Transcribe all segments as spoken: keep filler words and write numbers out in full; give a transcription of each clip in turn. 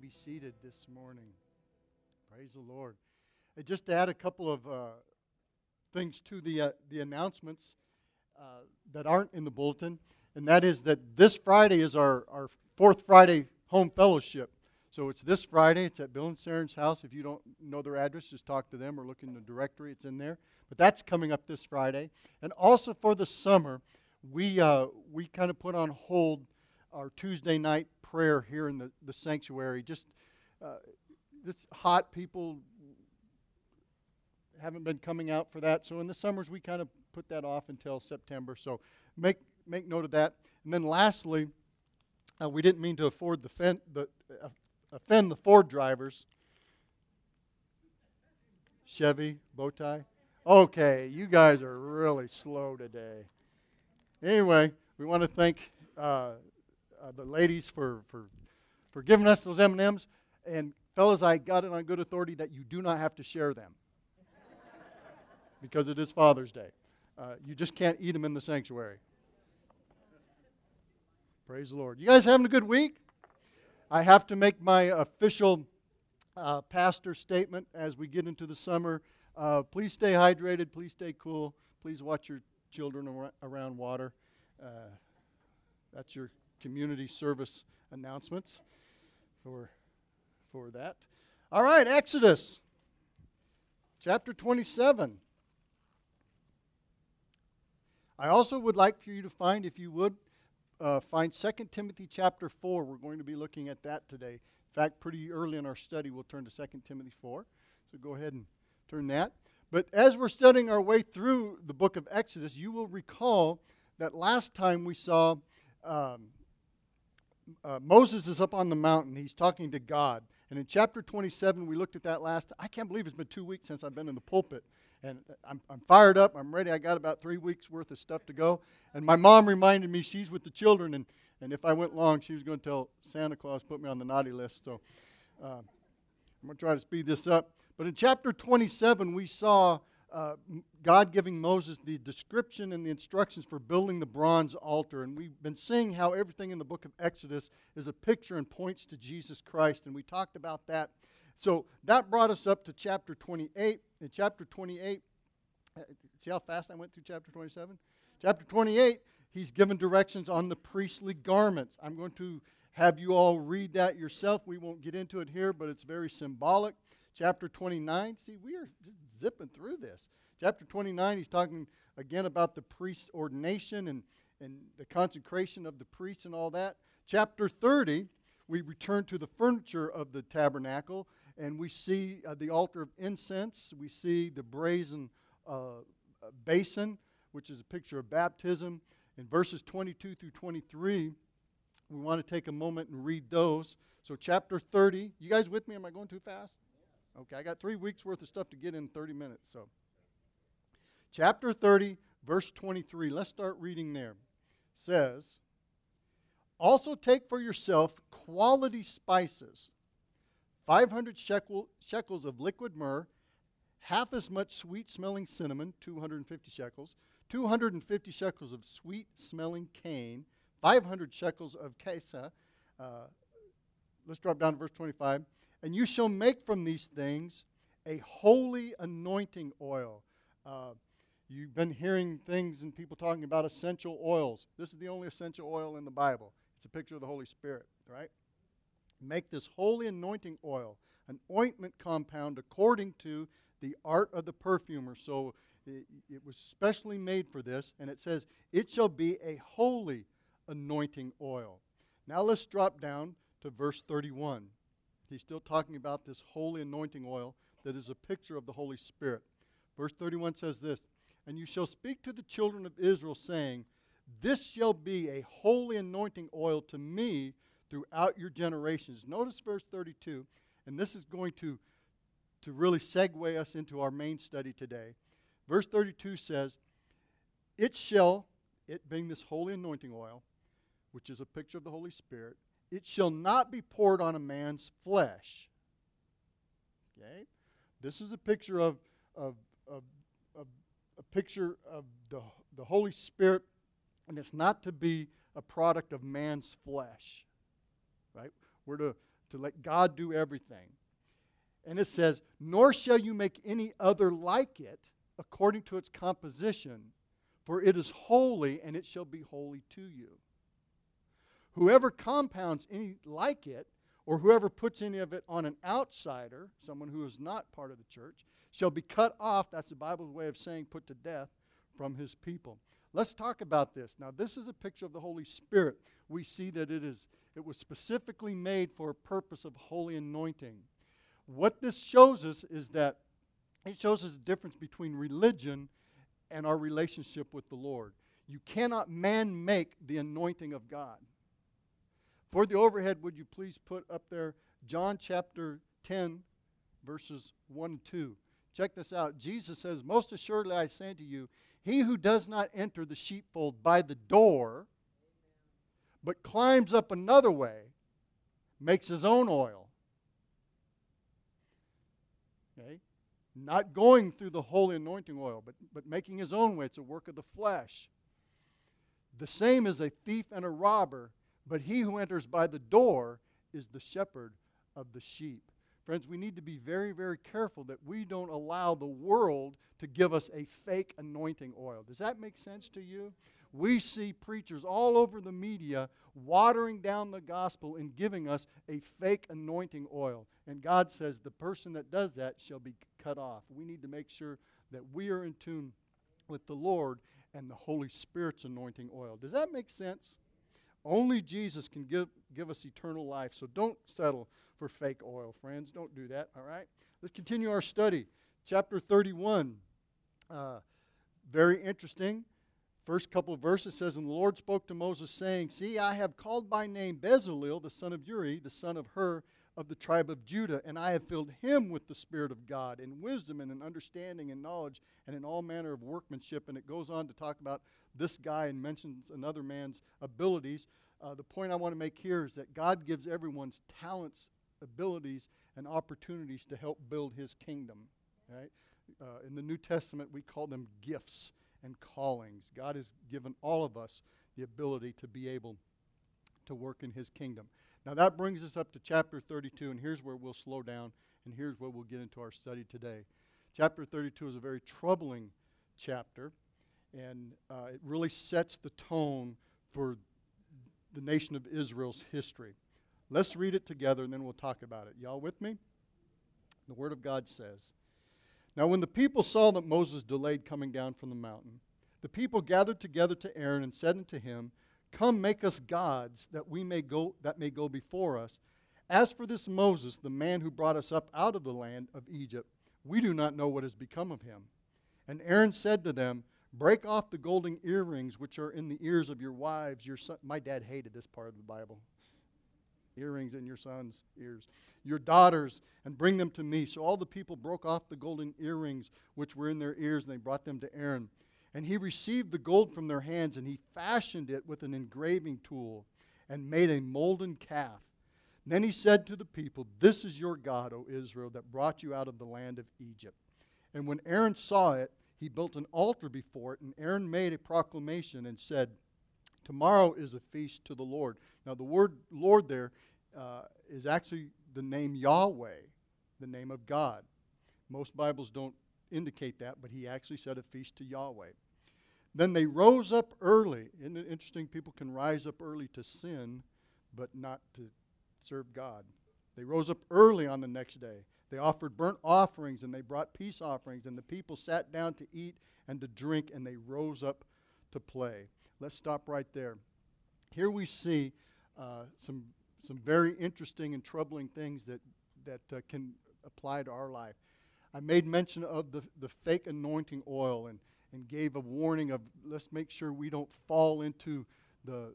be seated this morning. Praise the Lord. Hey, just to add a couple of uh, things to the uh, the announcements uh, that aren't in the bulletin, and that is that this Friday is our, our fourth Friday home fellowship. So it's this Friday. It's at Bill and Sharon's house. If you don't know their address, just talk to them or look in the directory. It's in there. But that's coming up this Friday. And also for the summer, we uh, we kind of put on hold our Tuesday night prayer here in the, the sanctuary. Just uh, it's hot. People haven't been coming out for that. So in the summers, we kind of put that off until September. So make make note of that. And then lastly, uh, we didn't mean to afford the, fen- the uh, offend the Ford drivers. Chevy, bow tie. Okay, you guys are really slow today. Anyway, we want to thank uh, uh, the ladies for, for for giving us those M and M's. And fellas, I got it on good authority that you do not have to share them because it is Father's Day. Uh, you just can't eat them in the sanctuary. Praise the Lord. You guys having a good week? I have to make my official uh, pastor statement as we get into the summer. Uh, please stay hydrated. Please stay cool. Please watch your children ar- around water. Uh, that's your community service announcements for, for that. All right, Exodus chapter twenty-seven. I also would like for you to find, if you would, Uh, find Second Timothy chapter four. We're going to be looking at that today. In fact, pretty early in our study, we'll turn to Second Timothy four. So go ahead and turn that. But as we're studying our way through the book of Exodus, you will recall that last time we saw um, uh, Moses is up on the mountain. He's talking to God. And in chapter twenty-seven, we looked at that last. I can't believe it's been two weeks since I've been in the pulpit. And I'm, I'm fired up. I'm ready. I got about three weeks worth of stuff to go. And my mom reminded me she's with the children. And, and if I went long, she was going to tell Santa Claus, put me on the naughty list. So uh, I'm going to try to speed this up. But in chapter twenty-seven, we saw uh, God giving Moses the description and the instructions for building the bronze altar. And we've been seeing how everything in the book of Exodus is a picture and points to Jesus Christ. And we talked about that. So that brought us up to chapter twenty-eight. In chapter twenty-eight, uh, see how fast I went through chapter twenty-seven? Chapter twenty-eight, he's given directions on the priestly garments. I'm going to have you all read that yourself. We won't get into it here, but it's very symbolic. Chapter twenty-nine, see, we are just zipping through this. Chapter twenty-nine, he's talking again about the priest's ordination and, and the consecration of the priests and all that. Chapter thirty, we return to the furniture of the tabernacle, and we see uh, the altar of incense. We see the brazen uh, basin, which is a picture of baptism. In verses twenty-two through twenty-three, we want to take a moment and read those. So chapter thirty, you guys with me? Am I going too fast? Okay, I got three weeks worth of stuff to get in thirty minutes. So, chapter thirty, verse twenty-three. Let's start reading there. Says, also take for yourself quality spices, five hundred shekel, shekels of liquid myrrh, half as much sweet-smelling cinnamon, two hundred fifty shekels, two hundred fifty shekels of sweet-smelling cane, five hundred shekels of kesa. Uh, let's drop down to verse twenty-five. And you shall make from these things a holy anointing oil. Uh, you've been hearing things and people talking about essential oils. This is the only essential oil in the Bible. It's a picture of the Holy Spirit, right? Make this holy anointing oil, an ointment compound according to the art of the perfumer. So it, it was specially made for this, and it says, it shall be a holy anointing oil. Now let's drop down to verse thirty-one. He's still talking about this holy anointing oil that is a picture of the Holy Spirit. Verse thirty-one says this, and you shall speak to the children of Israel, saying, this shall be a holy anointing oil to me throughout your generations. Notice verse thirty-two, and this is going to, to really segue us into our main study today. Verse thirty-two says, it shall, it being this holy anointing oil, which is a picture of the Holy Spirit, it shall not be poured on a man's flesh. Okay? This is a picture of, of, of, of a picture of the, the Holy Spirit, and it's not to be a product of man's flesh. Right? We're to to let God do everything. And it says, nor shall you make any other like it according to its composition, for it is holy, and it shall be holy to you. Whoever compounds any like it, or whoever puts any of it on an outsider, someone who is not part of the church, shall be cut off, that's the Bible's way of saying put to death, from his people. Let's talk about this. Now, this is a picture of the Holy Spirit. We see that it is it was specifically made for a purpose of holy anointing. What this shows us is that it shows us the difference between religion and our relationship with the Lord. You cannot man-make the anointing of God. For the overhead, would you please put up there John chapter ten, verses one and two. Check this out. Jesus says, most assuredly I say to you, he who does not enter the sheepfold by the door, but climbs up another way, makes his own oil. Okay? Not going through the holy anointing oil, but, but making his own way. It's a work of the flesh. The same as a thief and a robber, but he who enters by the door is the shepherd of the sheep. Friends, we need to be very, very careful that we don't allow the world to give us a fake anointing oil. Does that make sense to you? We see preachers all over the media watering down the gospel and giving us a fake anointing oil. And God says the person that does that shall be cut off. We need to make sure that we are in tune with the Lord and the Holy Spirit's anointing oil. Does that make sense? Only Jesus can give, give us eternal life. So don't settle for fake oil, friends. Don't do that, all right? Let's continue our study. Chapter thirty-one. Uh, very interesting. First couple of verses says, and the Lord spoke to Moses, saying, see, I have called by name Bezalel, the son of Uri, the son of Hur, of the tribe of Judah, and I have filled him with the Spirit of God, in wisdom and in understanding and knowledge, and in all manner of workmanship. And it goes on to talk about this guy and mentions another man's abilities. Uh, the point I want to make here is that God gives everyone's talents, abilities, and opportunities to help build his kingdom. Right? Uh, in the New Testament, we call them gifts and callings. God has given all of us the ability to be able to work in his kingdom. Now that brings us up to chapter thirty-two, and here's where we'll slow down, and here's where we'll get into our study today. Chapter thirty-two is a very troubling chapter, and uh, it really sets the tone for the nation of Israel's history. Let's read it together, and then we'll talk about it. Y'all with me? The Word of God says, now when the people saw that Moses delayed coming down from the mountain, the people gathered together to Aaron and said unto him, come, make us gods, that we may go that may go before us. As for this Moses, the man who brought us up out of the land of Egypt, we do not know what has become of him. And Aaron said to them, break off the golden earrings which are in the ears of your wives. Your son, my dad hated this part of the Bible. Earrings in your son's ears. Your daughters, and bring them to me. So all the people broke off the golden earrings which were in their ears, and they brought them to Aaron. And he received the gold from their hands, and he fashioned it with an engraving tool, and made a molten calf. Then he said to the people, this is your God, O Israel, that brought you out of the land of Egypt. And when Aaron saw it, he built an altar before it, and Aaron made a proclamation and said, tomorrow is a feast to the Lord. Now the word Lord there uh, is actually the name Yahweh, the name of God. Most Bibles don't indicate that, but he actually said a feast to Yahweh. Then they rose up early. Isn't it interesting? People can rise up early to sin, but not to serve God. They rose up early on the next day. They offered burnt offerings, and they brought peace offerings, and the people sat down to eat and to drink, and they rose up to play. Let's stop right there. Here we see uh, some some very interesting and troubling things that, that uh, can apply to our life. I made mention of the, the fake anointing oil and, and gave a warning of let's make sure we don't fall into the,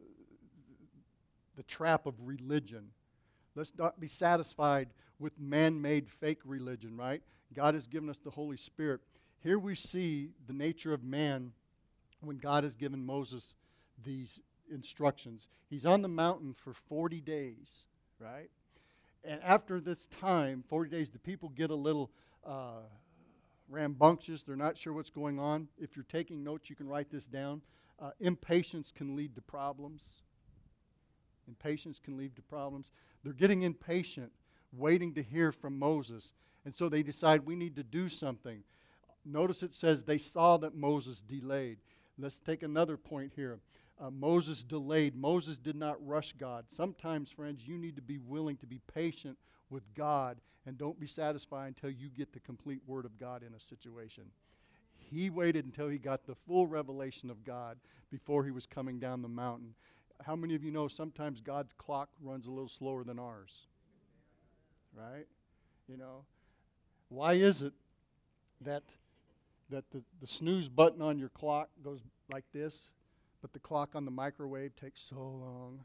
the trap of religion. Let's not be satisfied with man-made fake religion, right? God has given us the Holy Spirit. Here we see the nature of man when God has given Moses these instructions. He's on the mountain for forty days, right? And after this time, forty days, the people get a little uh, rambunctious. They're not sure what's going on. If you're taking notes, you can write this down. Uh, impatience can lead to problems. Impatience can lead to problems. They're getting impatient, waiting to hear from Moses. And so they decide we need to do something. Notice it says they saw that Moses delayed. Let's take another point here. Uh, Moses delayed. Moses did not rush God. Sometimes, friends, you need to be willing to be patient with God, and don't be satisfied until you get the complete word of God in a situation. He waited until he got the full revelation of God before he was coming down the mountain. How many of you know sometimes God's clock runs a little slower than ours? Right? You know, why is it that that the, the snooze button on your clock goes like this, but the clock on the microwave takes so long?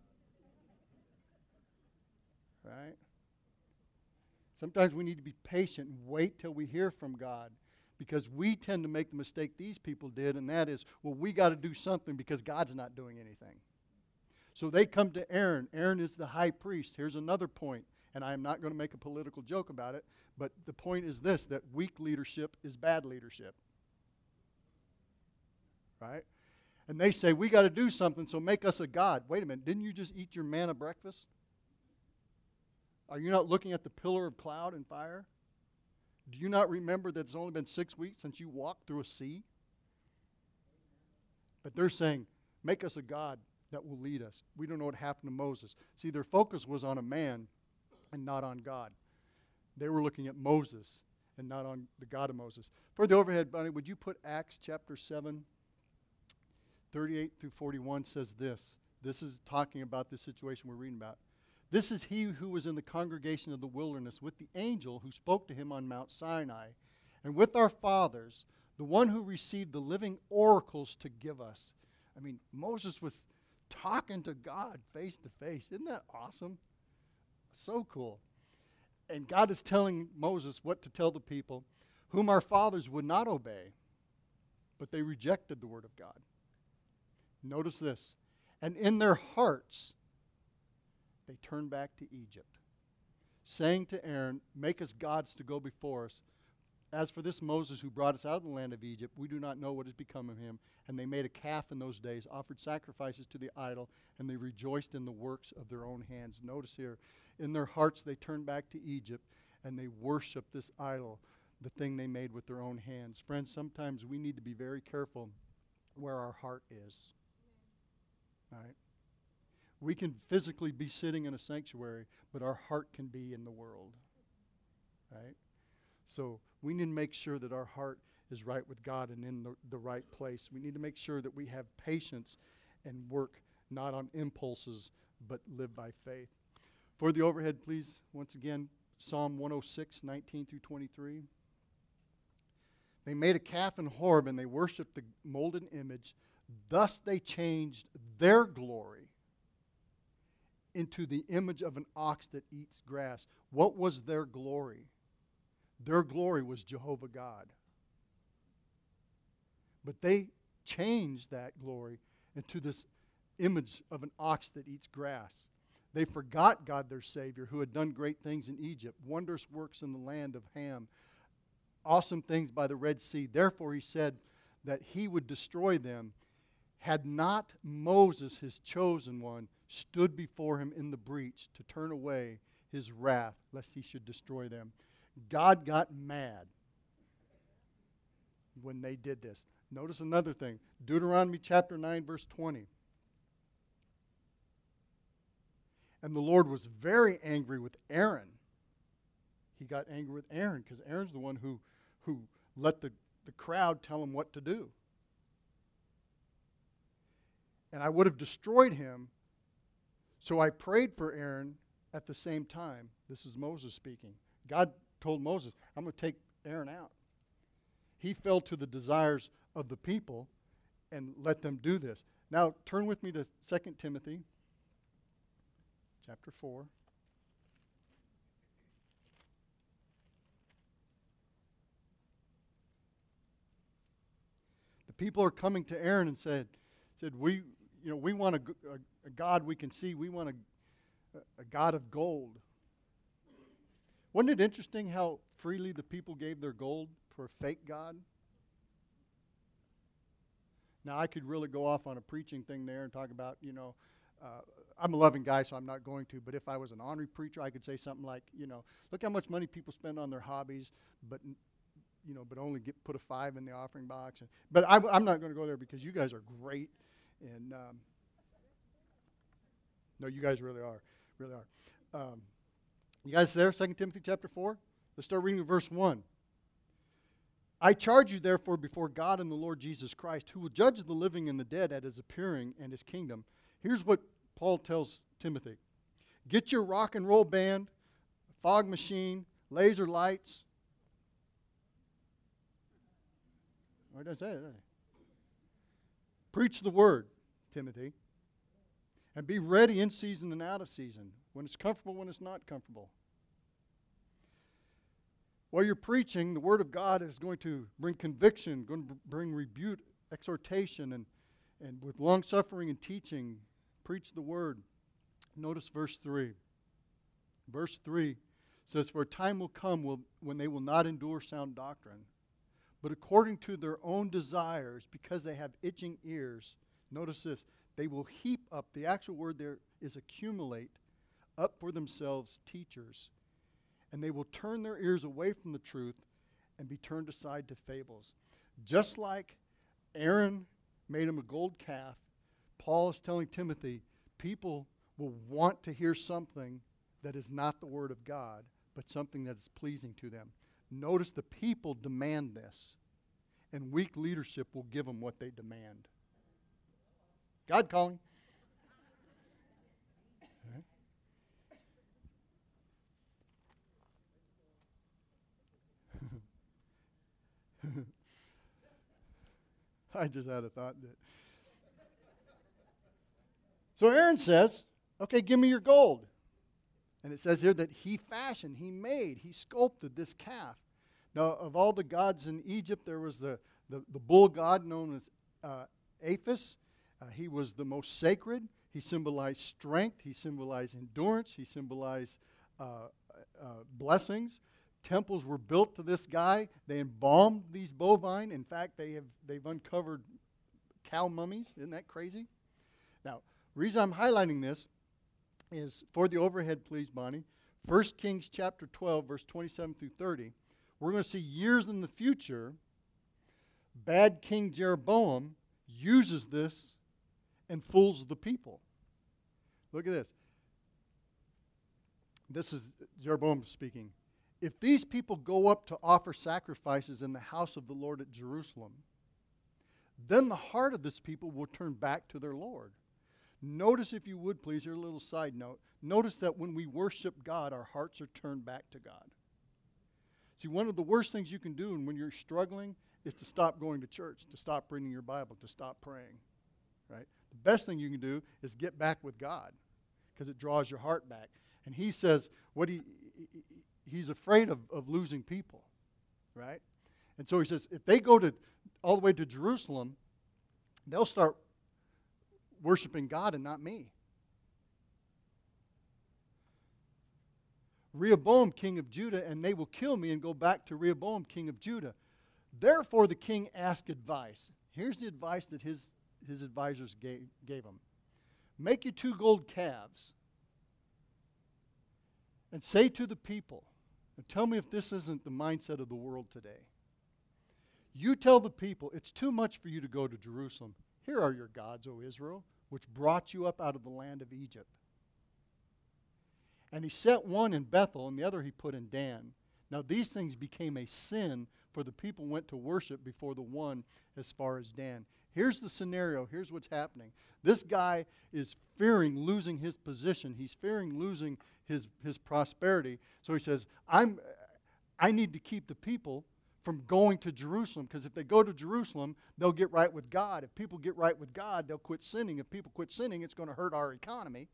Right? Sometimes we need to be patient and wait till we hear from God, because we tend to make the mistake these people did, and that is, well, we got to do something because God's not doing anything. So they come to Aaron. Aaron is the high priest. Here's another point, and I am not going to make a political joke about it, but the point is this, that weak leadership is bad leadership. Right? And they say, we got to do something, so make us a god. Wait a minute, didn't you just eat your manna breakfast? Are you not looking at the pillar of cloud and fire? Do you not remember that it's only been six weeks since you walked through a sea? But they're saying, make us a god that will lead us. We don't know what happened to Moses. See, their focus was on a man and not on God. They were looking at Moses and not on the God of Moses. For the overhead, Bunny, would you put Acts chapter seven, thirty-eight through forty-one says this. This is talking about this situation we're reading about. This is he who was in the congregation of the wilderness with the angel who spoke to him on Mount Sinai, and with our fathers, the one who received the living oracles to give us. I mean, Moses was talking to God face to face. Isn't that awesome? So cool. And God is telling Moses what to tell the people, whom our fathers would not obey, but they rejected the word of God. Notice this. And in their hearts, they turned back to Egypt, saying to Aaron, make us gods to go before us. As for this Moses who brought us out of the land of Egypt, we do not know what has become of him. And they made a calf in those days, offered sacrifices to the idol, and they rejoiced in the works of their own hands. Notice here, in their hearts they turned back to Egypt, and they worshiped this idol, the thing they made with their own hands. Friends, sometimes we need to be very careful where our heart is. All right? We can physically be sitting in a sanctuary, but our heart can be in the world. Right? So we need to make sure that our heart is right with God and in the, the right place. We need to make sure that we have patience and work not on impulses, but live by faith. For the overhead, please, once again, Psalm one oh six, nineteen through twenty-three. They made a calf in Horeb, and they worshipped the molten image. Thus they changed their glory into the image of an ox that eats grass. What was their glory? Their glory was Jehovah God. But they changed that glory into this image of an ox that eats grass. They forgot God, their Savior, who had done great things in Egypt, wondrous works in the land of Ham, awesome things by the Red Sea. Therefore he said that he would destroy them, had not Moses, his chosen one, stood before him in the breach to turn away his wrath, lest he should destroy them. God got mad when they did this. Notice another thing. Deuteronomy chapter nine, verse twenty. And the Lord was very angry with Aaron. He got angry with Aaron because Aaron's the one who, who let the, the crowd tell him what to do. And I would have destroyed him. So I prayed for Aaron at the same time. This is Moses speaking. God told Moses, I'm going to take Aaron out. He fell to the desires of the people and let them do this. Now, turn with me to Second Timothy chapter four. The people are coming to Aaron and said, said we, you know, we want a, a, a God we can see. We want a, a God of gold. Wasn't it interesting how freely the people gave their gold for a fake God? Now, I could really go off on a preaching thing there and talk about, you know, uh, I'm a loving guy, so I'm not going to, but if I was an ornery preacher, I could say something like, you know, look how much money people spend on their hobbies, but, you know, but only get put a five in the offering box. And, but I, I'm not going to go there because you guys are great. And, um, no, you guys really are, really are. Um, you guys there, Second Timothy chapter four? Let's start reading verse one. I charge you, therefore, before God and the Lord Jesus Christ, who will judge the living and the dead at his appearing and his kingdom. Here's what Paul tells Timothy. Get your rock and roll band, fog machine, laser lights. Why does that? Preach the word, Timothy. And be ready in season and out of season, when it's comfortable, when it's not comfortable. While you're preaching, the Word of God is going to bring conviction, going to bring rebuke, exhortation, and, and with long-suffering and teaching, preach the Word. Notice verse three. Verse three says, for a time will come will, when they will not endure sound doctrine, but according to their own desires, because they have itching ears, notice this, they will heap up, the actual word there is accumulate, up for themselves teachers, and they will turn their ears away from the truth and be turned aside to fables. Just like Aaron made him a gold calf, Paul is telling Timothy, people will want to hear something that is not the word of God, but something that is pleasing to them. Notice the people demand this, and weak leadership will give them what they demand. God calling. I just had a thought that. So Aaron says, okay, give me your gold. And it says here that he fashioned, he made, he sculpted this calf. Now, of all the gods in Egypt, there was the, the, the bull god known as uh, Apis. Uh, he was the most sacred. He symbolized strength. He symbolized endurance. He symbolized uh, uh, blessings. Temples were built to this guy. They embalmed these bovine. In fact, they have, they've uncovered cow mummies. Isn't that crazy? Now, the reason I'm highlighting this is, for the overhead, please, Bonnie, First Kings chapter twelve, verse twenty-seven through thirty. We're going to see years in the future, bad King Jeroboam uses this and fools the people. Look at this. This is Jeroboam speaking. If these people go up to offer sacrifices in the house of the Lord at Jerusalem, then the heart of this people will turn back to their Lord. Notice, if you would please, here a little side note. Notice that when we worship God, our hearts are turned back to God. See, one of the worst things you can do when you're struggling is to stop going to church, to stop reading your Bible, to stop praying. Right? The best thing you can do is get back with God, because it draws your heart back. And he says what he he's afraid of, of losing people, right? And so he says if they go to all the way to Jerusalem, they'll start worshiping God and not me. Rehoboam, king of Judah, and they will kill me and go back to Rehoboam, king of Judah. Therefore the king asked advice. Here's the advice that his, his advisors gave, gave him. Make you two gold calves and say to the people, and tell me if this isn't the mindset of the world today. You tell the people, it's too much for you to go to Jerusalem. Here are your gods, O Israel, which brought you up out of the land of Egypt. And he set one in Bethel, and the other he put in Dan. Now these things became a sin, for the people went to worship before the one as far as Dan. Here's the scenario. Here's what's happening. This guy is fearing losing his position. He's fearing losing his, his prosperity. So he says, I'm, I need to keep the people from going to Jerusalem, because if they go to Jerusalem, they'll get right with God. If people get right with God, they'll quit sinning. If people quit sinning, it's going to hurt our economy.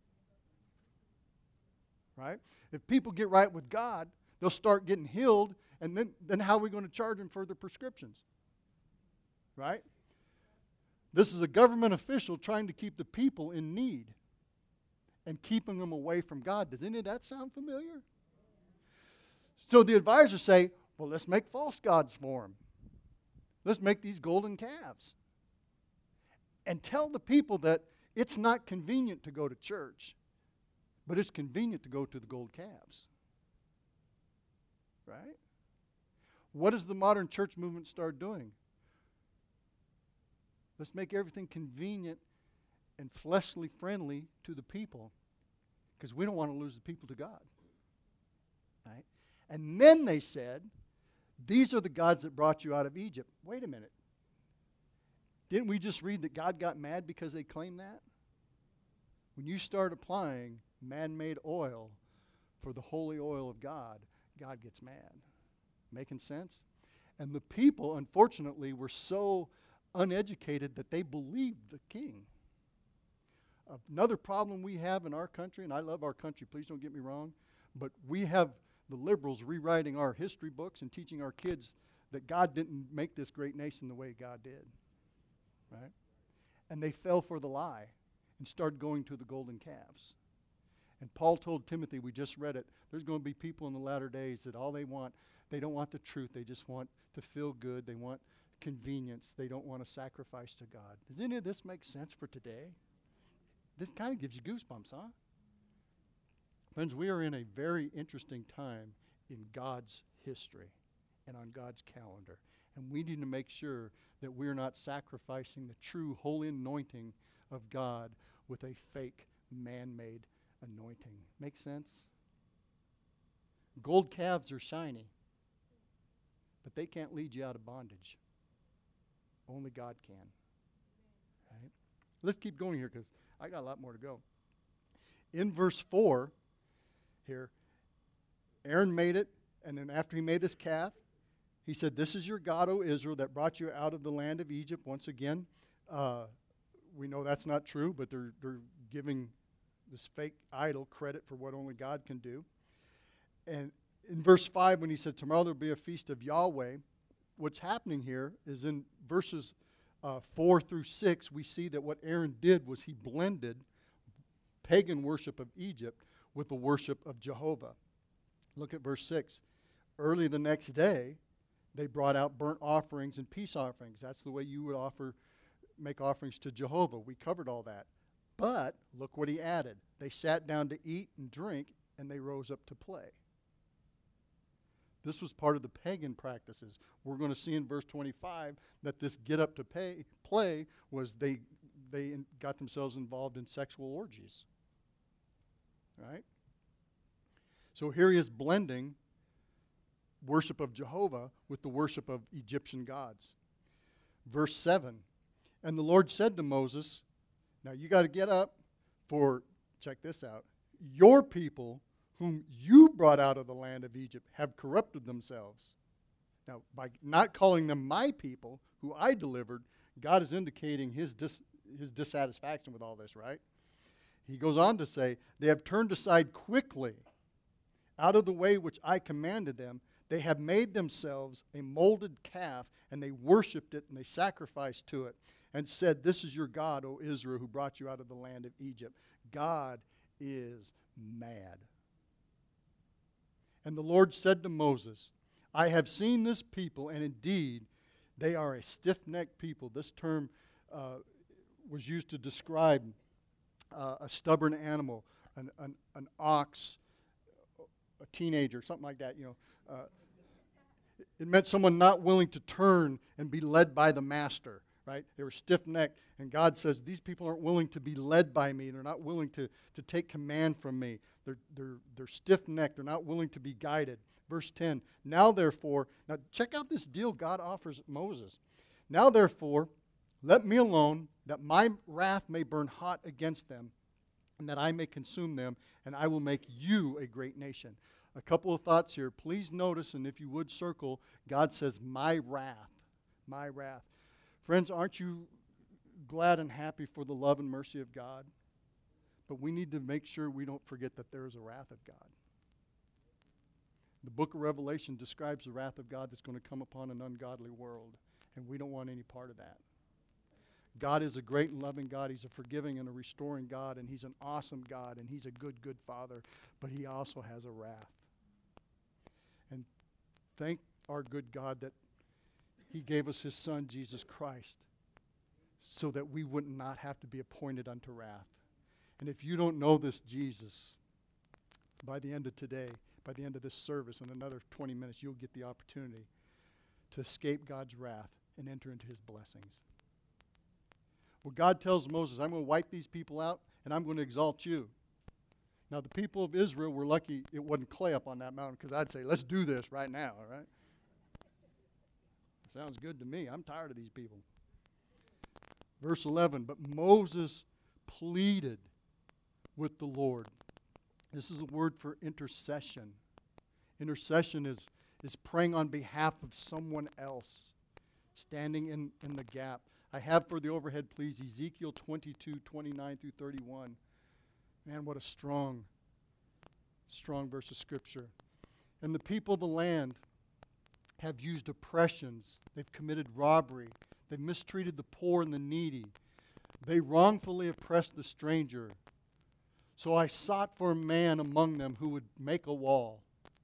Right? If people get right with God, they'll start getting healed, and then, then how are we going to charge them for their prescriptions? Right? This is a government official trying to keep the people in need and keeping them away from God. Does any of that sound familiar? So the advisors say, well, let's make false gods for them. Let's make these golden calves. And tell the people that It's not convenient to go to church, but it's convenient to go to the gold calves. Right? What does the modern church movement start doing? Let's make everything convenient and fleshly friendly to the people, because we don't want to lose the people to God. Right? And then they said, these are the gods that brought you out of Egypt. Wait a minute. Didn't we just read that God got mad because they claimed that? When you start applying man-made oil for the holy oil of God, God gets mad. Making sense? And the people, unfortunately, were so uneducated that they believed the king. Another problem we have in our country, and I love our country, please don't get me wrong, but we have the liberals rewriting our history books and teaching our kids that God didn't make this great nation the way God did. Right? And they fell for the lie and started going to the golden calves. And Paul told Timothy, we just read it, there's going to be people in the latter days that all they want, they don't want the truth, they just want to feel good, they want convenience, they don't want to sacrifice to God. Does any of this make sense for today? This kind of gives you goosebumps, huh? Friends, we are in a very interesting time in God's history and on God's calendar. And we need to make sure that we're not sacrificing the true holy anointing of God with a fake man-made anointing. Make sense? Gold calves are shiny, but they can't lead you out of bondage. Only God can. Right? Let's keep going here because I got a lot more to go. In verse four here, Aaron made it, and then after he made this calf, he said, this is your God, O Israel, that brought you out of the land of Egypt. Once again, uh, we know that's not true, but they're, they're giving this fake idol credit for what only God can do. And in verse five, when he said, tomorrow there will be a feast of Yahweh, what's happening here is in verses uh, four through six, we see that what Aaron did was he blended pagan worship of Egypt with the worship of Jehovah. Look at verse six. Early the next day, they brought out burnt offerings and peace offerings. That's the way you would offer, make offerings to Jehovah. We covered all that. But look what he added. They sat down to eat and drink, and they rose up to play. This was part of the pagan practices. We're going to see in verse twenty-five that this get up to pay, play was they, they in, got themselves involved in sexual orgies. Right? So here he is blending worship of Jehovah with the worship of Egyptian gods. Verse seven, and the Lord said to Moses, now you got to get up for, check this out, your people whom you brought out of the land of Egypt have corrupted themselves. Now, by not calling them my people, who I delivered, God is indicating his dis, his dissatisfaction with all this, right? He goes on to say, they have turned aside quickly out of the way which I commanded them. They have made themselves a molded calf, and they worshipped it, and they sacrificed to it, and said, this is your God, O Israel, who brought you out of the land of Egypt. God is mad. And the Lord said to Moses, I have seen this people, and indeed they are a stiff-necked people. This term uh, was used to describe uh, a stubborn animal, an, an, an ox, a teenager, something like that, you know. Uh, it meant someone not willing to turn and be led by the master, right? They were stiff-necked, and God says, these people aren't willing to be led by me. They're not willing to, to take command from me. They're, they're, they're stiff-necked. They're not willing to be guided. Verse ten, now therefore, now check out this deal God offers Moses. Now therefore, let me alone, that my wrath may burn hot against them, and that I may consume them, and I will make you a great nation. A couple of thoughts here. Please notice, and if you would circle, God says, my wrath, my wrath. Friends, aren't you glad and happy for the love and mercy of God? But we need to make sure we don't forget that there is a wrath of God. The book of Revelation describes the wrath of God that's going to come upon an ungodly world, and we don't want any part of that. God is a great and loving God. He's a forgiving and a restoring God, and he's an awesome God, and he's a good, good Father, but he also has a wrath. And thank our good God that he gave us his Son, Jesus Christ, so that we would not have to be appointed unto wrath. And if you don't know this Jesus, by the end of today, by the end of this service, in another twenty minutes, you'll get the opportunity to escape God's wrath and enter into his blessings. Well, God tells Moses, I'm going to wipe these people out, and I'm going to exalt you. Now, the people of Israel were lucky it wasn't clay up on that mountain, because I'd say, let's do this right now, all right? Sounds good to me. I'm tired of these people. Verse eleven, but Moses pleaded with the Lord. This is a word for intercession. Intercession is, is praying on behalf of someone else, standing in, in the gap. I have for the overhead, please, Ezekiel twenty-two, twenty-nine through thirty-one. Man, what a strong, strong verse of Scripture. And the people of the land have used oppressions. They've committed robbery. They've mistreated the poor and the needy. They wrongfully oppressed the stranger. So I sought for a man among them who would make a wall.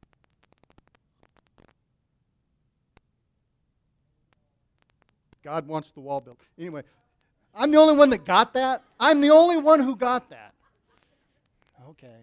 God wants the wall built. Anyway, I'm the only one that got that. I'm the only one who got that. Okay.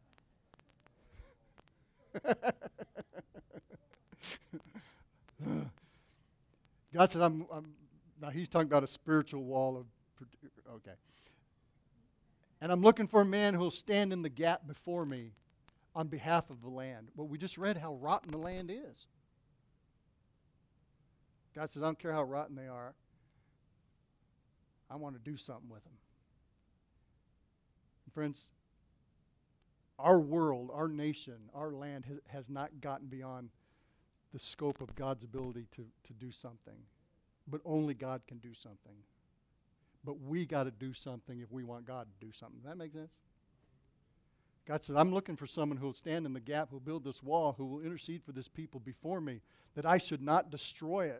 God says, I'm, I'm, now he's talking about a spiritual wall of, okay. And I'm looking for a man who will stand in the gap before me on behalf of the land. Well, we just read how rotten the land is. God says, I don't care how rotten they are. I want to do something with them. Friends, our world, our nation, our land has, has not gotten beyond the scope of God's ability to, to do something. But only God can do something. But we got to do something if we want God to do something. Does that make sense? God says, I'm looking for someone who will stand in the gap, who will build this wall, who will intercede for this people before me, that I should not destroy it.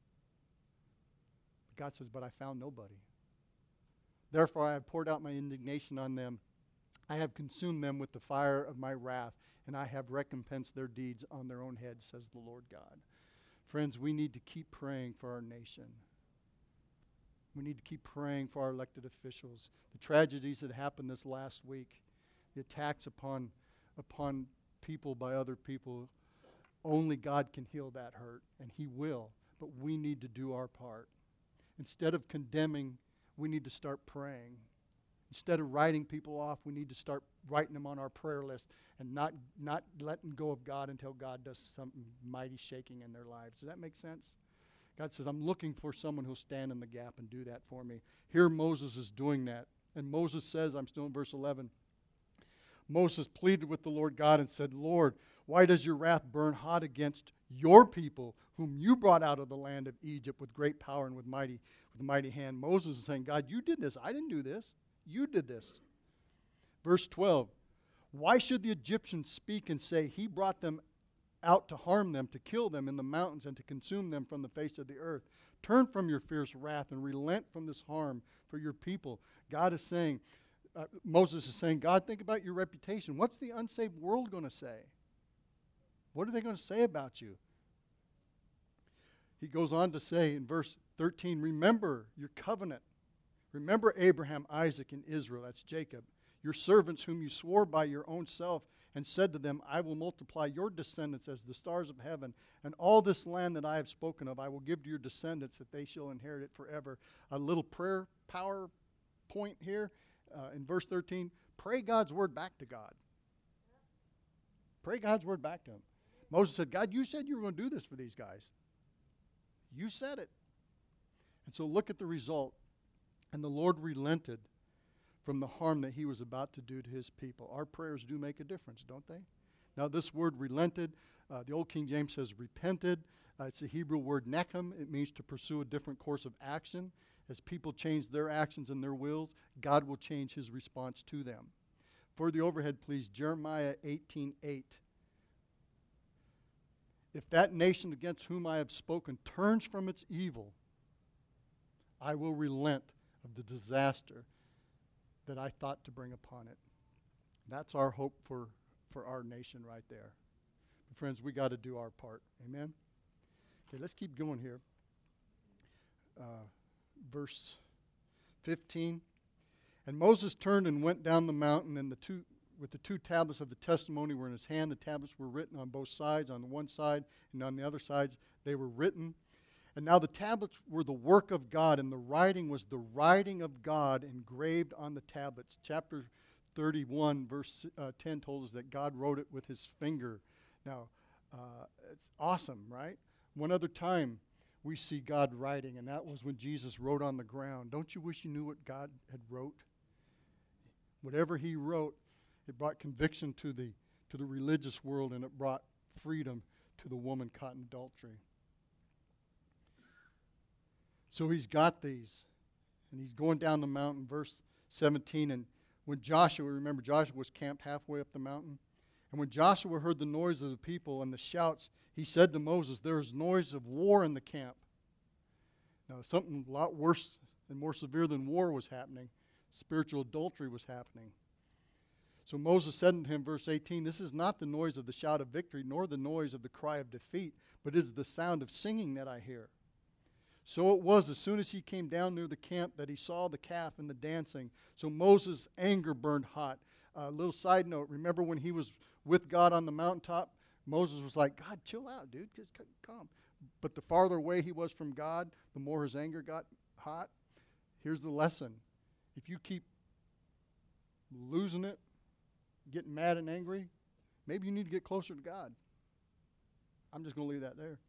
God says, but I found nobody. Therefore I have poured out my indignation on them. I have consumed them with the fire of my wrath, and I have recompensed their deeds on their own heads, says the Lord God. Friends, we need to keep praying for our nation. We need to keep praying for our elected officials. The tragedies that happened this last week, the attacks upon, upon people by other people, only God can heal that hurt, and he will. But we need to do our part. Instead of condemning, we need to start praying. Instead of writing people off, we need to start writing them on our prayer list and not, not letting go of God until God does something mighty shaking in their lives. Does that make sense? God says, I'm looking for someone who'll stand in the gap and do that for me. Here Moses is doing that. And Moses says, I'm still in verse eleven, Moses pleaded with the Lord God and said, Lord, why does your wrath burn hot against your people, whom you brought out of the land of Egypt with great power and with mighty, with mighty hand? Moses is saying, God, you did this. I didn't do this. You did this. Verse twelve, why should the Egyptians speak and say, he brought them out to harm them, to kill them in the mountains, and to consume them from the face of the earth? Turn from your fierce wrath and relent from this harm for your people. God is saying, uh, Moses is saying, God, think about your reputation. What's the unsaved world going to say? What are they going to say about you? He goes on to say in verse thirteen, remember your covenant. Remember Abraham, Isaac, and Israel, that's Jacob, your servants whom you swore by your own self, and said to them, I will multiply your descendants as the stars of heaven, and all this land that I have spoken of I will give to your descendants, that they shall inherit it forever. A little prayer power point here uh, in verse thirteen. Pray God's word back to God. Pray God's word back to him. Moses said, God, you said you were going to do this for these guys. You said it. And so look at the result. And the Lord relented from the harm that he was about to do to his people. Our prayers do make a difference, don't they? Now, this word relented, uh, the Old King James says repented. Uh, it's a Hebrew word nechem. It means to pursue a different course of action. As people change their actions and their wills, God will change his response to them. For the overhead, please, Jeremiah eighteen eight. If that nation against whom I have spoken turns from its evil, I will relent of the disaster that I thought to bring upon it. That's our hope for, for our nation right there. But friends, we got to do our part. Amen? Okay, let's keep going here. Uh, verse fifteen. And Moses turned and went down the mountain, and the two with the two tablets of the testimony were in his hand. The tablets were written on both sides, on the one side and on the other sides they were written. And now the tablets were the work of God, and the writing was the writing of God engraved on the tablets. Chapter thirty-one, verse uh, ten told us that God wrote it with his finger. Now, uh, it's awesome, right? One other time we see God writing, and that was when Jesus wrote on the ground. Don't you wish you knew what God had wrote? Whatever he wrote, it brought conviction to the to the religious world, and it brought freedom to the woman caught in adultery. So he's got these, and he's going down the mountain, verse seventeen. And when Joshua, remember Joshua was camped halfway up the mountain, and when Joshua heard the noise of the people and the shouts, he said to Moses, "There is noise of war in the camp." Now, something a lot worse and more severe than war was happening. Spiritual adultery was happening. So Moses said unto him, verse eighteen, "This is not the noise of the shout of victory, nor the noise of the cry of defeat, but it is the sound of singing that I hear." So it was, as soon as he came down near the camp, that he saw the calf and the dancing. So Moses' anger burned hot. A uh, little side note, remember when he was with God on the mountaintop? Moses was like, "God, chill out, dude, just calm." But the farther away he was from God, the more his anger got hot. Here's the lesson. If you keep losing it, getting mad and angry, maybe you need to get closer to God. I'm just going to leave that there.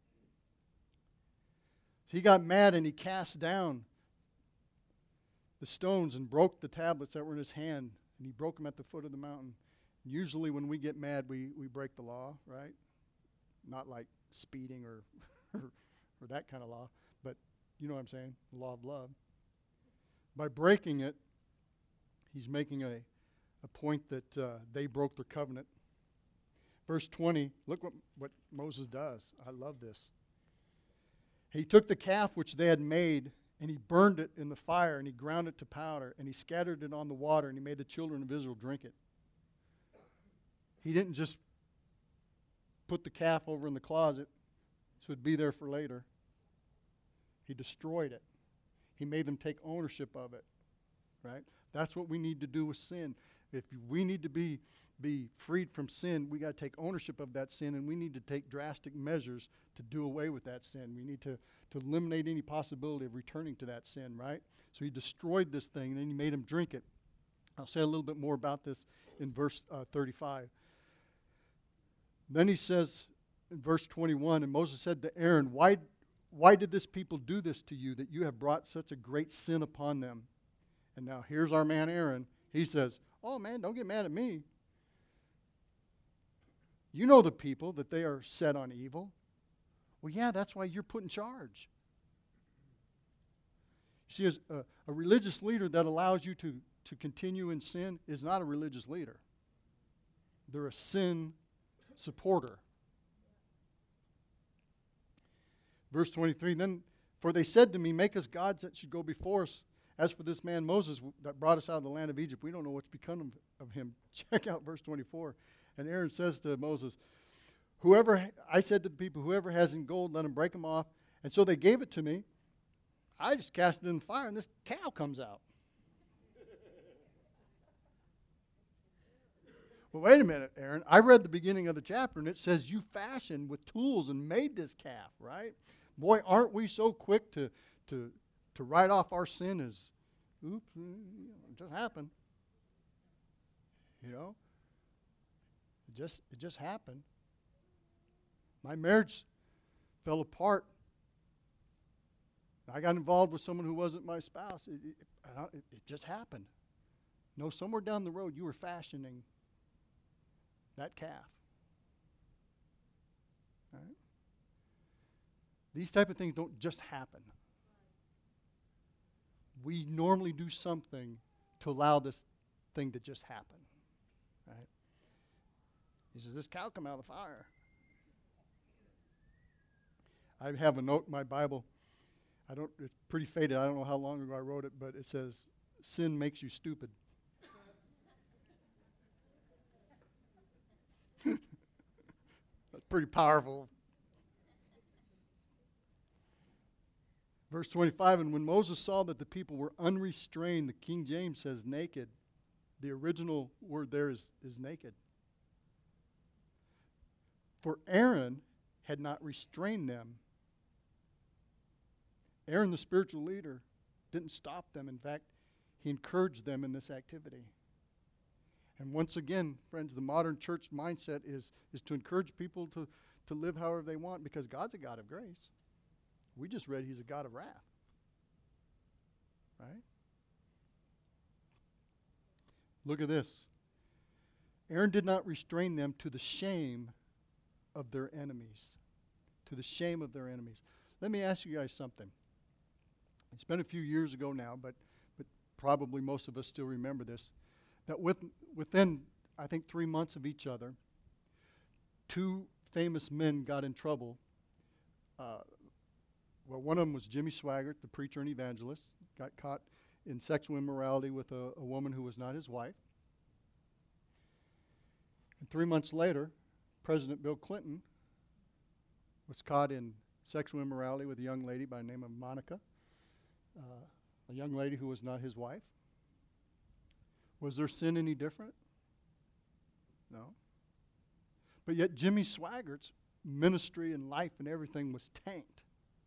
So he got mad and he cast down the stones and broke the tablets that were in his hand, and he broke them at the foot of the mountain. Usually when we get mad, we, we break the law, right? Not like speeding or, or or that kind of law, but you know what I'm saying, the law of love. By breaking it, he's making a, a point that uh, they broke their covenant. Verse twenty, look what, what Moses does. I love this. He took the calf which they had made, and he burned it in the fire, and he ground it to powder, and he scattered it on the water, and he made the children of Israel drink it. He didn't just put the calf over in the closet so it'd be there for later. He destroyed it. He made them take ownership of it, right? That's what we need to do with sin. If we need to be be freed from sin, we got to take ownership of that sin, and we need to take drastic measures to do away with that sin. We need to, to eliminate any possibility of returning to that sin, right? So he destroyed this thing, and then he made them drink it. I'll say a little bit more about this in verse uh, thirty-five. Then he says in verse twenty-one, "And Moses said to Aaron, why, why did this people do this to you, that you have brought such a great sin upon them?" And now here's our man Aaron. He says, "Oh man, don't get mad at me. You know the people, that they are set on evil." Well, yeah, that's why you're put in charge. You see, as a, a religious leader that allows you to, to continue in sin is not a religious leader. They're a sin supporter. Verse twenty-three, "Then, for they said to me, make us gods that should go before us. As for this man Moses that brought us out of the land of Egypt, we don't know what's become of him." Check out verse twenty-four. And Aaron says to Moses, "Whoever, I said to the people, whoever has in gold, let him break them off. And so they gave it to me. I just cast it in the fire, and this cow comes out." Well, wait a minute, Aaron. I read the beginning of the chapter, and it says you fashioned with tools and made this calf, right? Boy, aren't we so quick to to to write off our sin as, oops, it just happened. You know? It just, it just happened. My marriage fell apart. I got involved with someone who wasn't my spouse. It, it, it, it just happened. No, somewhere down the road you were fashioning that calf. All right? These type of things don't just happen. We normally do something to allow this thing to just happen. Right? He says, this cow come out of the fire. I have a note in my Bible. I don't. It's pretty faded. I don't know how long ago I wrote it, but it says, "Sin makes you stupid." That's pretty powerful. Verse twenty-five, and when Moses saw that the people were unrestrained, the King James says naked. The original word there is, is naked. For Aaron had not restrained them. Aaron, the spiritual leader, didn't stop them. In fact, he encouraged them in this activity. And once again, friends, the modern church mindset is, is to encourage people to, to live however they want because God's a God of grace. We just read he's a God of wrath. Right? Look at this. Aaron did not restrain them to the shame of their enemies. To the shame of their enemies. Let me ask you guys something. It's been a few years ago now, but but probably most of us still remember this. That with, within, I think, three months of each other, two famous men got in trouble. Uh, well, one of them was Jimmy Swaggart, the preacher and evangelist, got caught in sexual immorality with a, a woman who was not his wife. And three months later, President Bill Clinton was caught in sexual immorality with a young lady by the name of Monica, uh, a young lady who was not his wife. Was their sin any different? No. But yet Jimmy Swaggart's ministry and life and everything was tanked.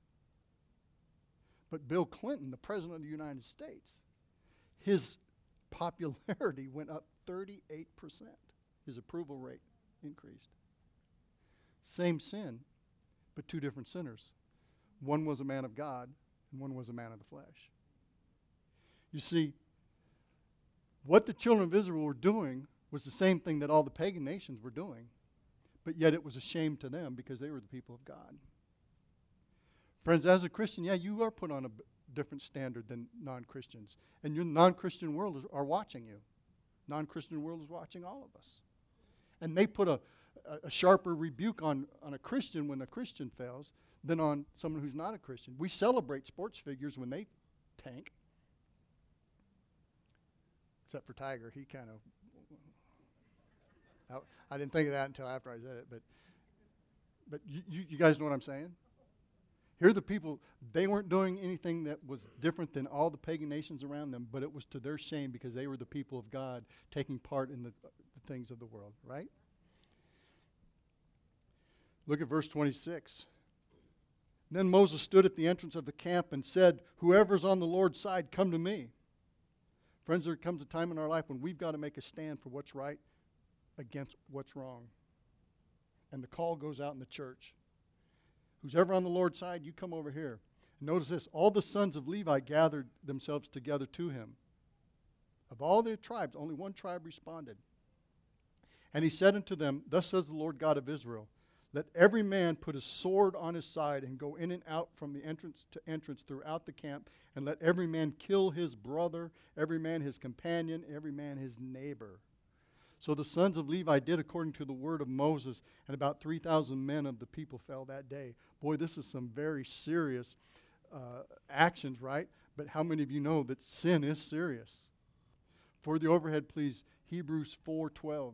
But Bill Clinton, the President of the United States, his popularity went up thirty-eight percent. His approval rate increased. Same sin, but two different sinners. One was a man of God, and one was a man of the flesh. You see, what the children of Israel were doing was the same thing that all the pagan nations were doing, but yet it was a shame to them because they were the people of God. Friends, as a Christian, yeah, you are put on a b- different standard than non-Christians, and your non-Christian world is, are watching you. Non-Christian world is watching all of us. And they put a, a, a sharper rebuke on, on a Christian when a Christian fails than on someone who's not a Christian. We celebrate sports figures when they tank. Except for Tiger, he kind of, I, I didn't think of that until after I said it, but but you, you, you guys know what I'm saying? Here are the people, they weren't doing anything that was different than all the pagan nations around them, but it was to their shame because they were the people of God taking part in the, the things of the world, right? Look at verse twenty-six. Then Moses stood at the entrance of the camp and said, "Whoever's on the Lord's side, come to me." Friends, there comes a time in our life when we've got to make a stand for what's right against what's wrong. And the call goes out in the church. Who's ever on the Lord's side, you come over here. And notice this, all the sons of Levi gathered themselves together to him. Of all the tribes, only one tribe responded. And he said unto them, "Thus says the Lord God of Israel, let every man put his sword on his side and go in and out from the entrance to entrance throughout the camp, and let every man kill his brother, every man his companion, every man his neighbor." So the sons of Levi did according to the word of Moses, and about three thousand men of the people fell that day. Boy, this is some very serious uh, actions, right? But how many of you know that sin is serious? For the overhead, please, Hebrews four twelve.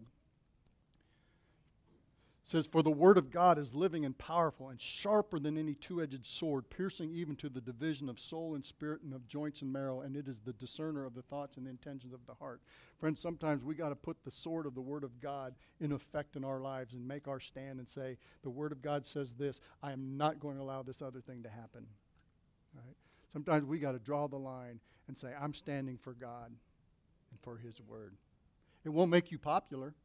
Says, "For the word of God is living and powerful and sharper than any two-edged sword, piercing even to the division of soul and spirit and of joints and marrow, and it is the discerner of the thoughts and the intentions of the heart." Friends, sometimes we got to put the sword of the word of God in effect in our lives and make our stand and say, the word of God says this, I am not going to allow this other thing to happen. Right? Sometimes we got to draw the line and say, I'm standing for God and for his word. It won't make you popular,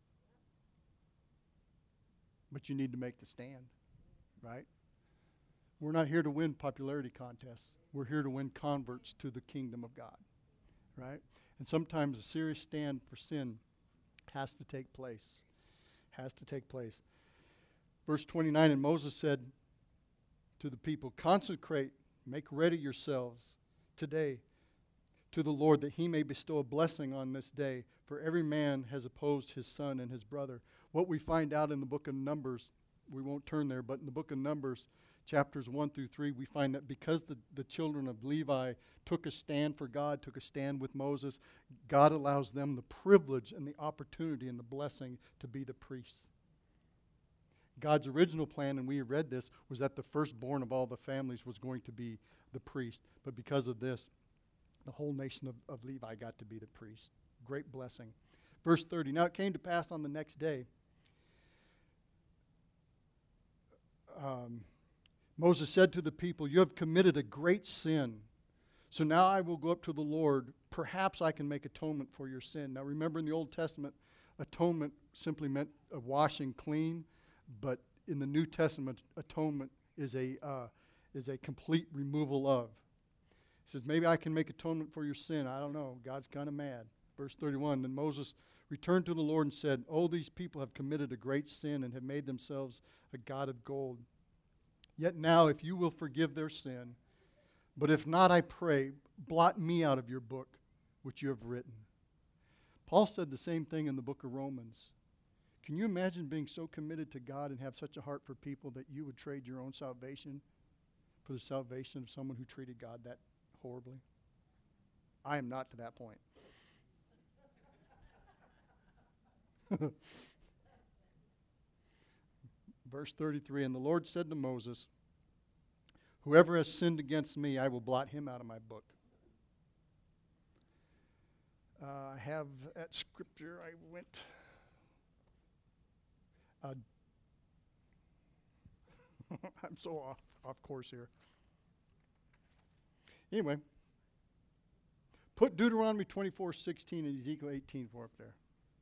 but you need to make the stand, right? We're not here to win popularity contests. We're here to win converts to the kingdom of God, right? And sometimes a serious stand for sin has to take place, has to take place. Verse twenty-nine, and Moses said to the people, "Consecrate, make ready yourselves today to the Lord, that he may bestow a blessing on this day, for every man has opposed his son and his brother." What we find out in the book of Numbers, we won't turn there, but in the book of Numbers, chapters one through three, we find that because the, the children of Levi took a stand for God, took a stand with Moses, God allows them the privilege and the opportunity and the blessing to be the priests. God's original plan, and we have read this, was that the firstborn of all the families was going to be the priest. But because of this, the whole nation of, of Levi got to be the priest. Great blessing. Verse thirty, now it came to pass on the next day, um, Moses said to the people, you have committed a great sin. So now I will go up to the Lord. Perhaps I can make atonement for your sin. Now remember, in the Old Testament, atonement simply meant a washing clean. But in the New Testament, atonement is a uh, is a complete removal of. He says, maybe I can make atonement for your sin. I don't know. God's kind of mad. Verse thirty-one, then Moses returned to the Lord and said, oh, these people have committed a great sin and have made themselves a god of gold. Yet now, if you will forgive their sin, but if not, I pray, blot me out of your book, which you have written. Paul said the same thing in the book of Romans. Can you imagine being so committed to God and have such a heart for people that you would trade your own salvation for the salvation of someone who treated God that horribly? I am not to that point. Verse thirty-three, and the Lord said to Moses, whoever has sinned against me, I will blot him out of my book. Uh, I have that scripture. I went... Uh, I'm so off, off course here. Anyway, put Deuteronomy twenty-four sixteen and Ezekiel eighteen four up there.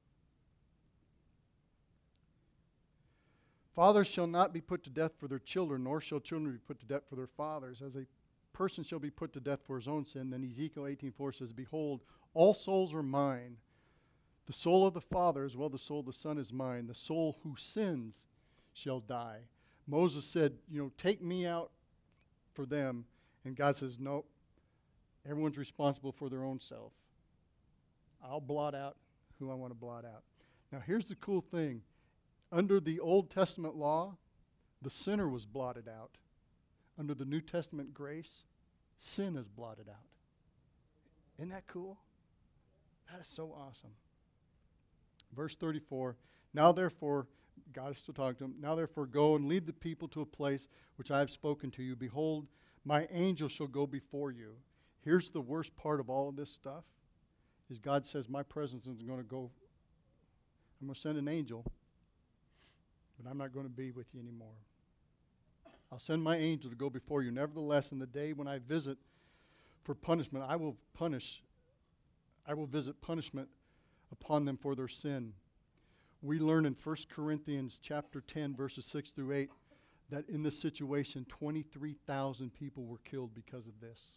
Fathers shall not be put to death for their children, nor shall children be put to death for their fathers. As a person shall be put to death for his own sin, then Ezekiel eighteen four says, behold, all souls are mine. The soul of the Father as well the soul of the Son is mine. The soul who sins shall die. Moses said, you know, take me out for them. And God says, no, everyone's responsible for their own self. I'll blot out who I want to blot out. Now here's the cool thing. Under the Old Testament law, the sinner was blotted out. Under the New Testament grace, sin is blotted out. Isn't that cool? That is so awesome. Verse thirty-four, now therefore, God is still talking to him, now therefore go and lead the people to a place which I have spoken to you. Behold, my angel shall go before you. Here's the worst part of all of this stuff, is God says my presence isn't going to go, I'm going to send an angel, but I'm not going to be with you anymore. I'll send my angel to go before you. Nevertheless, in the day when I visit for punishment, I will punish, I will visit punishment upon them for their sin. We learn in First Corinthians chapter ten, verses six through eight, that in this situation, twenty-three thousand people were killed because of this.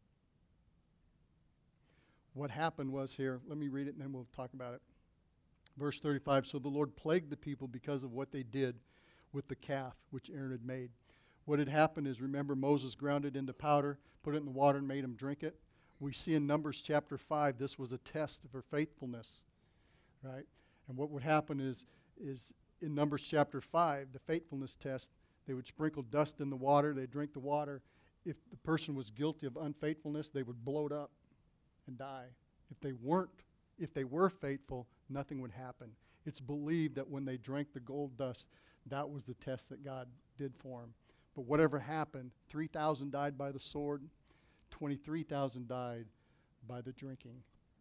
What happened was here, let me read it and then we'll talk about it. Verse thirty-five, so the Lord plagued the people because of what they did with the calf which Aaron had made. What had happened is, remember, Moses ground it into powder, put it in the water and made him drink it. We see in Numbers chapter five, this was a test for faithfulness, right? And what would happen is, is in Numbers chapter five, the faithfulness test, they would sprinkle dust in the water, they'd drink the water. If the person was guilty of unfaithfulness, they would bloat up and die. If they weren't, if they were faithful, nothing would happen. It's believed that when they drank the gold dust, that was the test that God did for them. But whatever happened, three thousand died by the sword, twenty-three thousand died by the drinking.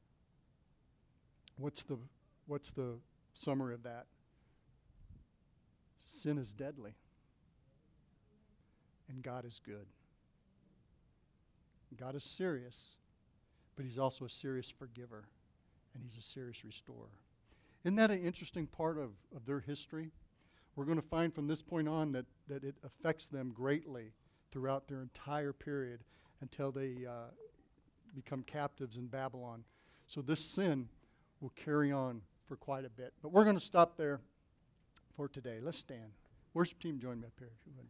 What's the what's the summary of that? Sin is deadly, and God is good. God is serious, but he's also a serious forgiver, and he's a serious restorer. Isn't that an interesting part of, of their history? We're going to find from this point on that, that it affects them greatly throughout their entire period until they uh, become captives in Babylon. So this sin will carry on for quite a bit. But we're going to stop there for today. Let's stand. Worship team, join me up here if you would.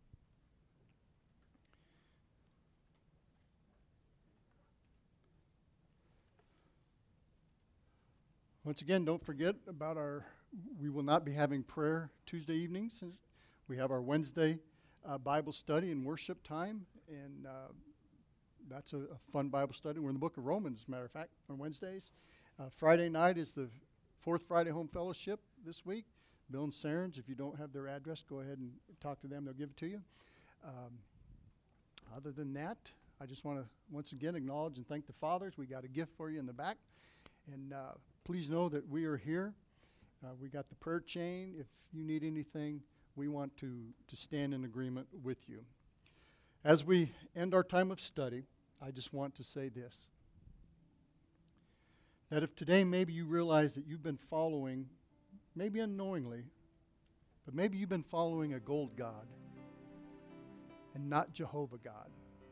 Once again, don't forget about our, we will not be having prayer Tuesday evenings. We have our Wednesday uh, Bible study and worship time, and uh, that's a, a fun Bible study. We're in the book of Romans, as a matter of fact, on Wednesdays. Uh, Friday night is the fourth Friday Home Fellowship this week. Bill and Sarens. If you don't have their address, go ahead and talk to them. They'll give it to you. Um, other than that, I just want to once again acknowledge and thank the fathers. We got a gift for you in the back. And uh, please know that we are here. Uh, we got the prayer chain. If you need anything, we want to, to stand in agreement with you. As we end our time of study, I just want to say this. That if today maybe you realize that you've been following, maybe unknowingly, but maybe you've been following a gold god and not Jehovah God.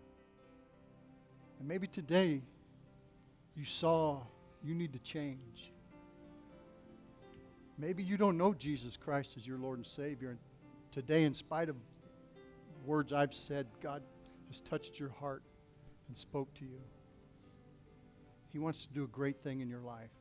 And maybe today you saw you need to change. Maybe you don't know Jesus Christ as your Lord and Savior. And today, in spite of words I've said, God has touched your heart and spoke to you. He wants to do a great thing in your life.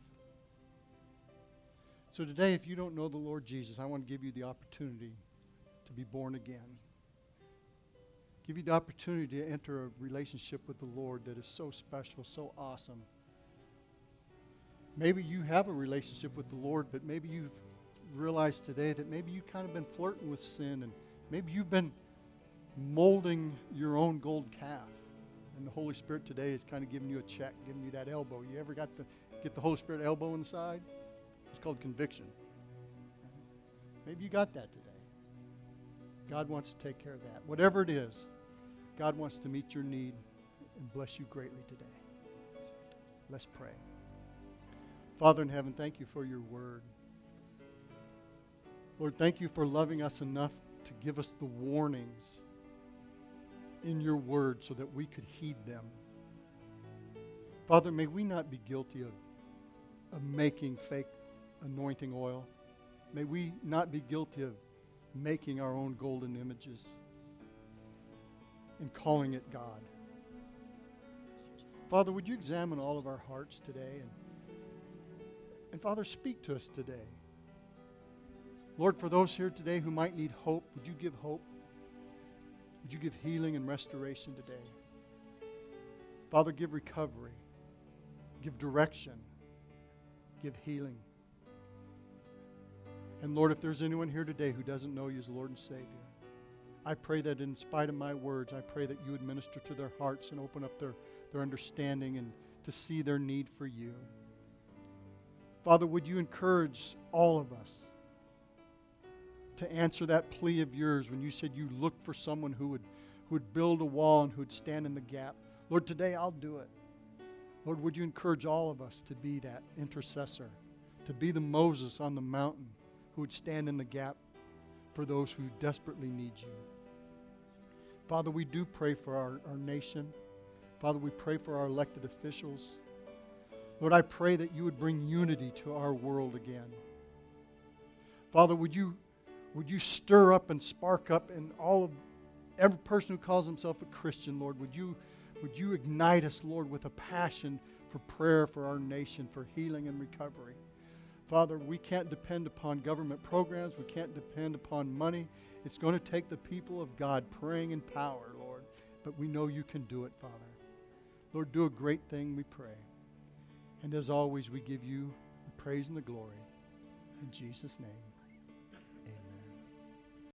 So today, if you don't know the Lord Jesus, I want to give you the opportunity to be born again. Give you the opportunity to enter a relationship with the Lord that is so special, so awesome. Maybe you have a relationship with the Lord, but maybe you've realized today that maybe you've kind of been flirting with sin, and maybe you've been molding your own gold calf. And the Holy Spirit today is kind of giving you a check, giving you that elbow. You ever got to get the Holy Spirit elbow in the side? It's called conviction. Maybe you got that today. God wants to take care of that. Whatever it is, God wants to meet your need and bless you greatly today. Let's pray. Father in heaven, thank you for your word. Lord, thank you for loving us enough to give us the warnings in your word so that we could heed them. Father, may we not be guilty of, of making fake anointing oil. May we not be guilty of making our own golden images and calling it God. Father, would you examine all of our hearts today? And, and Father, speak to us today. Lord, for those here today who might need hope, would you give hope? Would you give healing and restoration today? Father, give recovery. Give direction. Give healing. And Lord, if there's anyone here today who doesn't know you as Lord and Savior, I pray that in spite of my words, I pray that you would minister to their hearts and open up their, their understanding and to see their need for you. Father, would you encourage all of us to answer that plea of yours when you said you looked for someone who would, who would build a wall and who would stand in the gap. Lord, today I'll do it. Lord, would you encourage all of us to be that intercessor, to be the Moses on the mountain who would stand in the gap for those who desperately need you. Father, we do pray for our, our nation. Father, we pray for our elected officials. Lord, I pray that you would bring unity to our world again. Father, would you Would you stir up and spark up in all of every person who calls himself a Christian, Lord? Would you, would you ignite us, Lord, with a passion for prayer for our nation, for healing and recovery? Father, we can't depend upon government programs. We can't depend upon money. It's going to take the people of God praying in power, Lord. But we know you can do it, Father. Lord, do a great thing, we pray. And as always, we give you the praise and the glory. In Jesus' name.